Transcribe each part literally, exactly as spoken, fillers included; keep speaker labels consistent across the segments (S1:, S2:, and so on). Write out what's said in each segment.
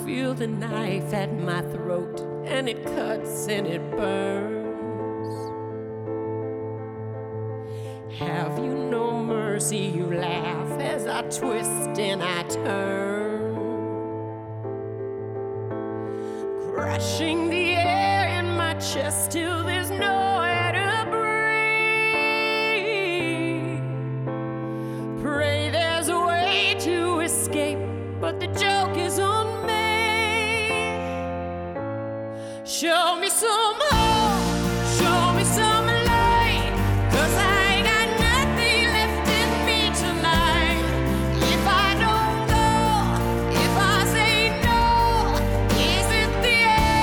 S1: feel the knife at my throat, and it cuts and it burns. Have you no mercy? You laugh as I twist and I turn, crushing the air in my chest till there's nowhere to breathe. Pray there's a way to escape, but the joke is on me. Show me some hope, show me some light, 'cause I got nothing left in me tonight. If I don't go, if I say no, is it the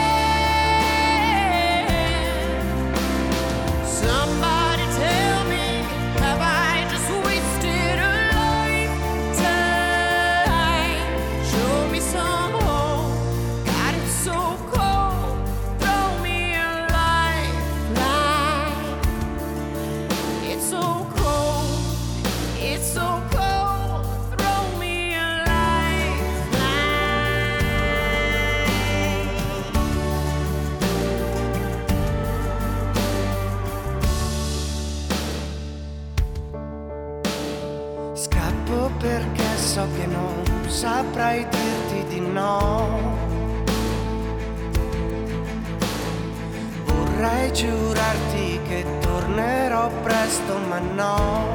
S1: end? Somebody tell me, have I just wasted a lifetime? Show me some hope, God, it's so cold. Throw me a lifeline. It's so cold, it's so cold. Throw me a lifeline.
S2: Scappo perché so che non saprai dirti di no. Vorrei giurarti che tornerò presto, ma no.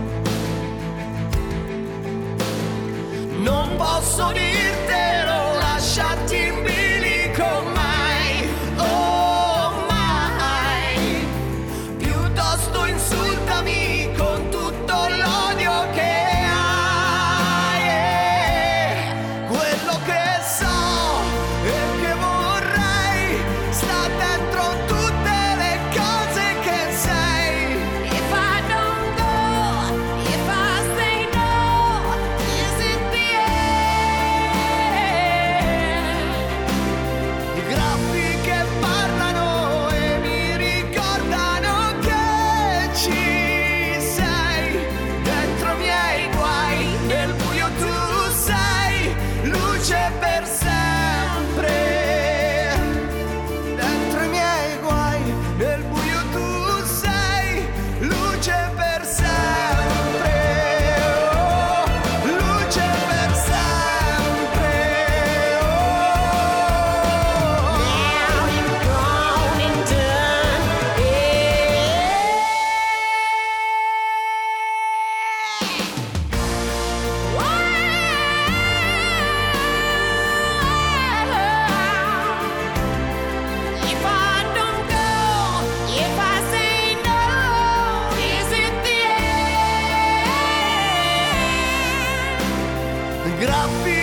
S2: Non posso dirtelo, lasciarti in bilico mai, oh mai. Piuttosto insultami con tutto l'odio che hai. E quello che so e che vorrei sta dentro tutte le cose che sei.
S1: If I don't go, if I say no, is it the end?
S2: Graffi che parlano e mi ricordano che ci sei. Dentro i miei guai, nel buio tu sei luce per sempre. Dentro i miei guai, nel buio tu sei luce per sempre. Oh, luce per sempre. Oh.
S1: Now you're gone and done. If I don't go, if I say no, is it the end?
S2: Graffi